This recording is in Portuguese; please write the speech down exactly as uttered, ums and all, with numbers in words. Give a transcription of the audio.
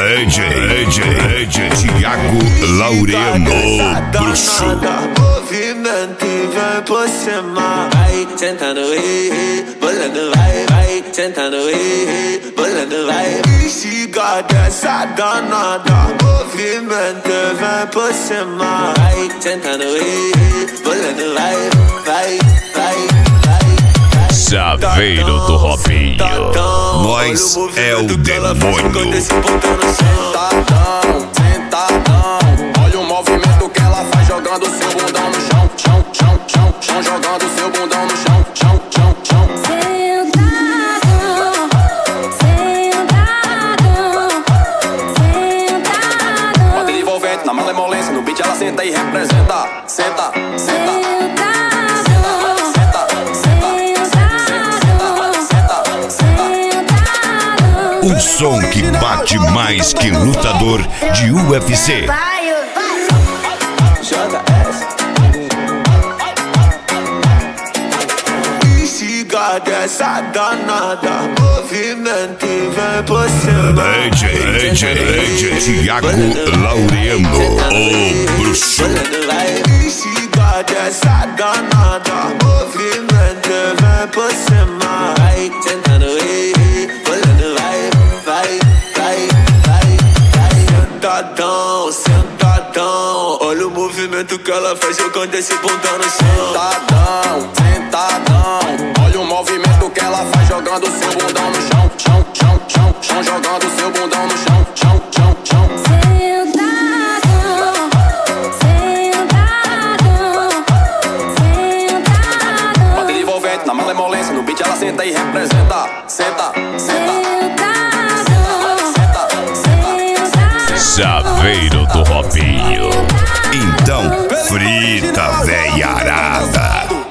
D J, D J, D J Thiago Laureano, bruxo. Movimento e vem por cima. Vai sentando, ei, bolando, vai, vai sentando, ei, bolando, vai. Instiga dessa danada. Movimento e vem por cima. Vai sentando, ei, bolando, vai, vai, vai. Chaveiro do Robinho, nós é o demônio. Sentadão, sentadão, olha o movimento que ela faz jogando seu bundão no chão, chão, chão, chão, chão, jogando seu bundão no chão, chão, chão, chão. Sentadão, sentadão, sentadão. Bota ele envolvente na malemolência, no beat ela senta e representa, senta, senta. O som que bate mais que lutador de U F C. Instiga dessa danada. Movimento e vem por cima. D J, D J, D J Thiago Laureano, o bruxo. Instiga dessa danada. Movimento e vem por cima. Vai sentando, ei, bolando, vai, vai, vai, vai, vai. Sentadão, sentadão, olha o movimento que ela faz jogando esse bundão no chão. Sentadão, sentadão, olha o movimento que ela faz jogando seu bundão no chão, chão, chão, chão, chão, jogando seu bundão no chão, chão, chão, chão. Sentadão, sentadão, sentadão. Bota ele envolvente na malemolência, no beat ela senta e representa, senta, senta. Chaveiro do Robinho. Então, frita, véia arada.